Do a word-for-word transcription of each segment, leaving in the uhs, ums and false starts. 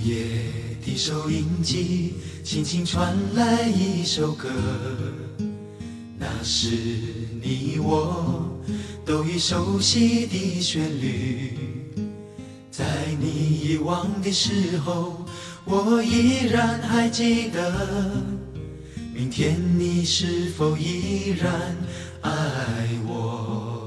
夜的收音机轻轻传来一首歌，那是你我都已熟悉的旋律。在你遗忘的时候，我依然还记得，明天你是否依然爱我？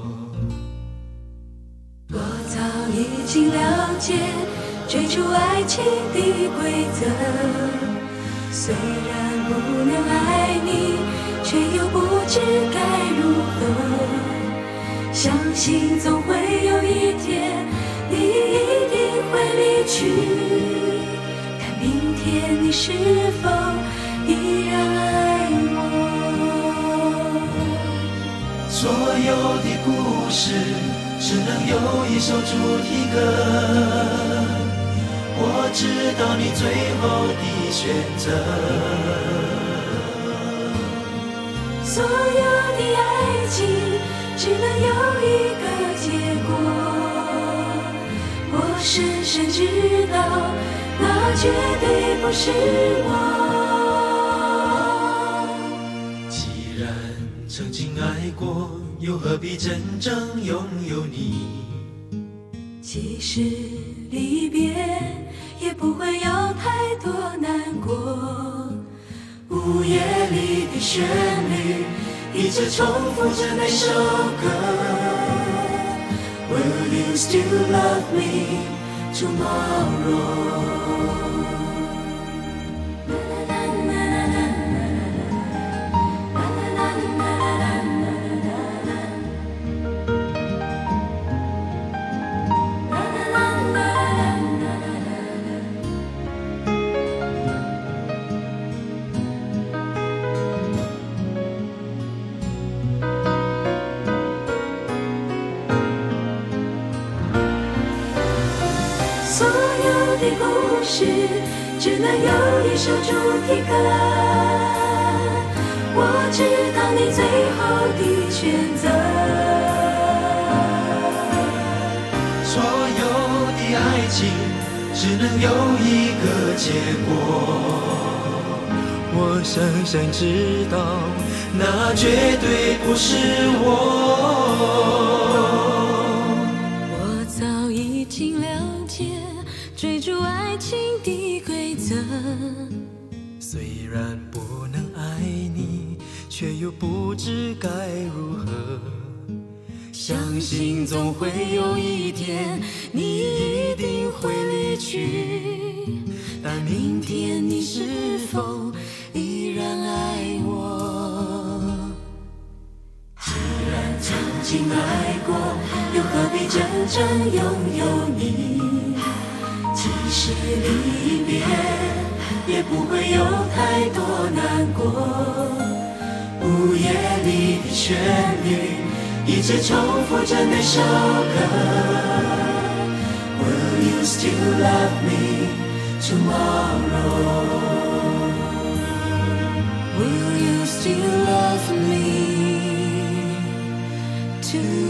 我早已经了解追逐爱情的规则，虽然不能爱你，却又不知该如何。相信总会有一天，你一定会离去，看明天你是否依然爱我。 所有的故事只能有一首主题歌，我知道你最后的选择。 所有的爱情只能有一个结果，我深深知道那绝对不是我。 既然曾经爱过，又何必真正拥有你？ 即使离别也不会有太多难过， 午夜里的旋律一直重复着那首歌。 Will you still love me tomorrow? 所有的故事只能有一首主题歌，我知道你最后的选择。 所有的爱情只能有一个结果，我深深知道那绝对不是我。 我早已经了解追逐爱情的规则， 虽然不能爱你，却又不知该如何。相信总会有一天，你一定会离去。但明天你是否依然爱我？既然曾经爱过，又何必真正拥有你？即使离别，也不会有太多难过。午夜里的旋律一直重复着那首歌。Will you still love me tomorrow? Will you still love me tomorrow?